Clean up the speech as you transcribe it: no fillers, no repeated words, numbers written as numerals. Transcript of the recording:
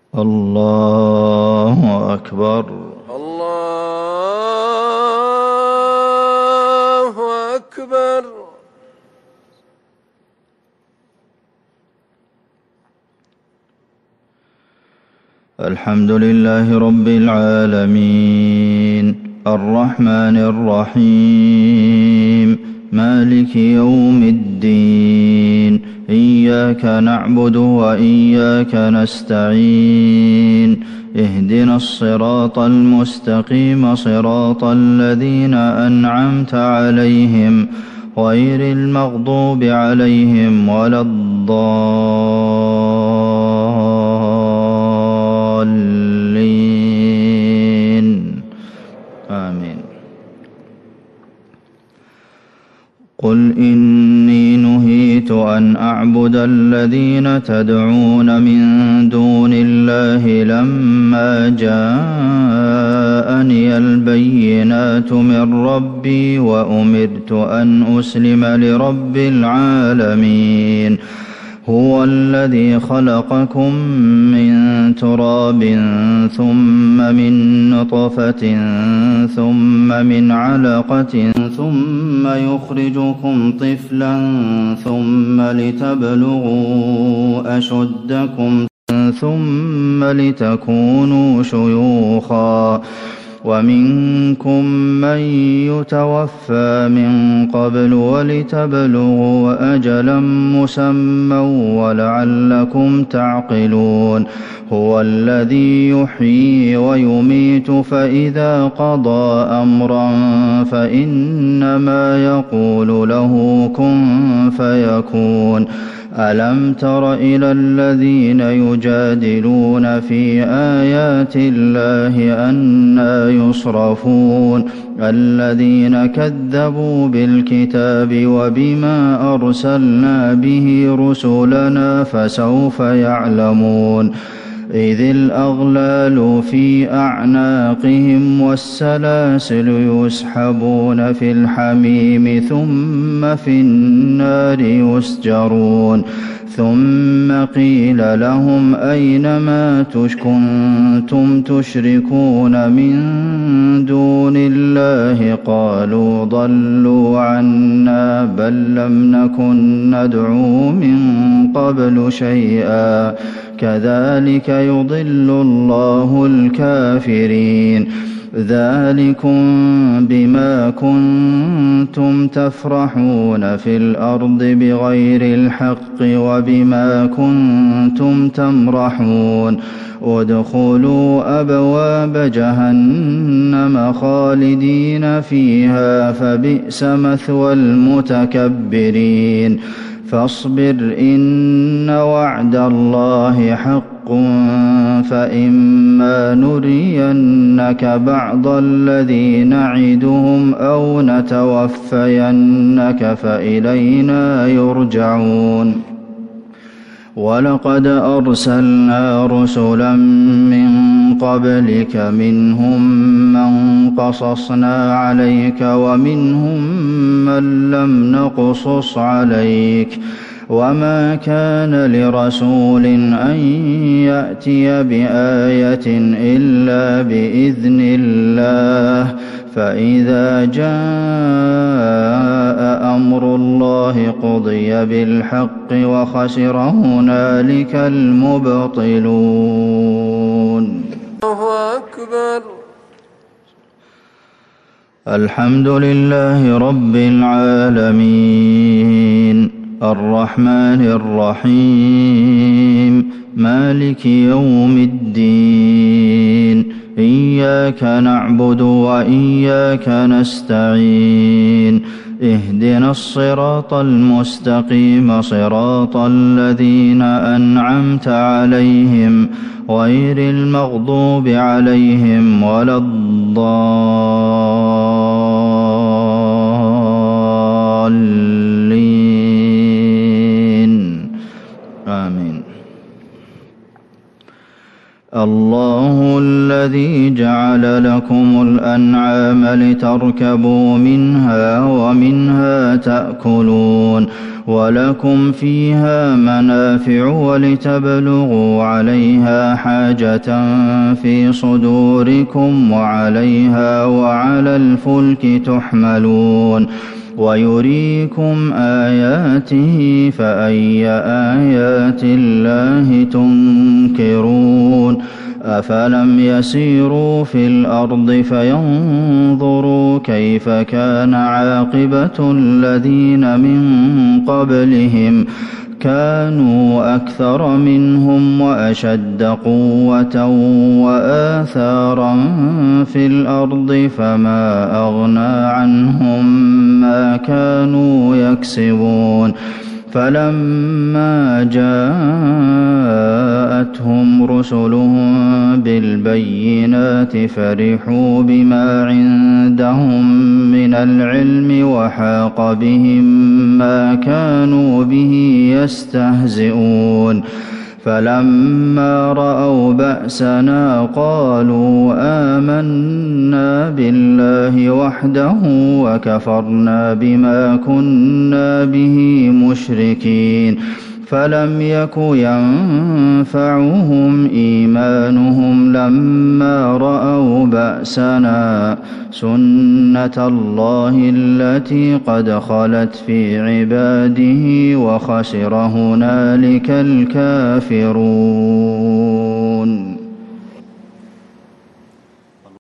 الله أكبر. الله أكبر. الحمد لله رب العالمين الرحمن الرحيم مالك يوم الدين إياك نعبد وإياك نستعين اهدنا الصراط المستقيم صراط الذين أنعمت عليهم غير المغضوب عليهم ولا الضالين آمين. قل إني نهيت أن أعبد الذين تدعون من دون الله لما جاءني البينات من ربي وأمرت أن أسلم لرب العالمين. هو الذي خلقكم من تراب ثم من نطفة ثم من علقة ثم يخرجكم طفلا ثم لتبلغوا أشدكم ثم لتكونوا شيوخا ومنكم من يتوفى من قبل ولتبلغوا أجلا مسمى ولعلكم تعقلون. هو الذي يحيي ويميت فإذا قضى أمرا فإنما يقول له كن فيكون. ألم تر إلى الذين يجادلون في آيات الله أنى يصرفون الذين كذبوا بالكتاب وبما أرسلنا به رسلنا فسوف يعلمون. إذ الأغلال في أعناقهم والسلاسل يسحبون في الحميم ثم في النار يسجرون. ثم قيل لهم أين ما كنتم تشركون من دون الله قالوا ضلوا عنا بل لم نكن ندعو من قبل شيئا كذلك يضل الله الكافرين. ذلكم بما كنتم تفرحون في الأرض بغير الحق وبما كنتم تمرحون. ادخلوا أبواب جهنم خالدين فيها فبئس مثوى المتكبرين. فاصبر إن وعد الله حق فإما نرينك بعض الذي نعدهم أو نتوفينك فإلينا يرجعون. ولقد أرسلنا رسلا من قبلك منهم من قصصنا عليك ومنهم من لم نقصص عليك وما كان لرسول أن يأتي بآية إلا بإذن الله فإذا جاء أمر الله قضي بالحق وخسر هنالك المبطلون. الله أكبر. الحمد لله رب العالمين الرحمن الرحيم مالك يوم الدين إياك نعبد وإياك نستعين اهدنا الصراط المستقيم صراط الذين أنعمت عليهم غير المغضوب عليهم ولا الضالين آمين. الله الذي جعل لكم الأنعام لتركبوا منها ومنها تأكلون ولكم فيها منافع ولتبلغوا عليها حاجة في صدوركم وعليها وعلى الفلك تحملون ويريكم آياته فأي آيات الله تنكرون أفلم يسيروا في الأرض فينظروا كيف كان عاقبة الذين من قبلهم كانوا أكثر منهم وأشد قوة وآثارا في الأرض فما أغنى عنهم ما كانوا يكسبون فلما جاءتهم رسلهم بالبينات فرحوا بما عندهم من العلم وحاق بهم ما كانوا به يستهزئون فلما رأوا بأسنا قالوا آمنا بالله وحده وكفرنا بما كنا به مشركين فلم يك ينفعهم إيمانهم لما رأوا بأسنا سنة الله التي قد خلت في عباده وخسر هنالك الكافرون